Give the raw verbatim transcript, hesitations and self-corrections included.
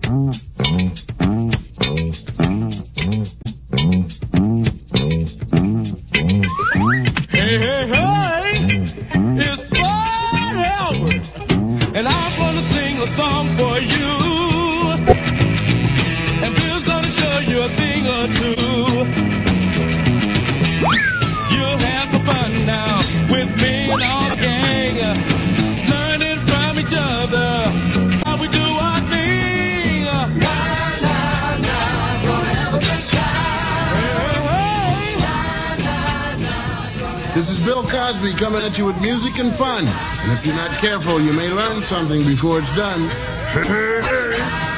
Hey, hey, hey, it's Bud Howard, and I'm gonna sing a song for you. And Bill's gonna show you a thing or two. You'll have some fun now with me and all the gang, learning from each other how we do our thing. La, la, la, gonna have a good time. Hey, hey. This is Bill Cosby coming at you with music and fun. And if you're not careful, you may learn something before it's done.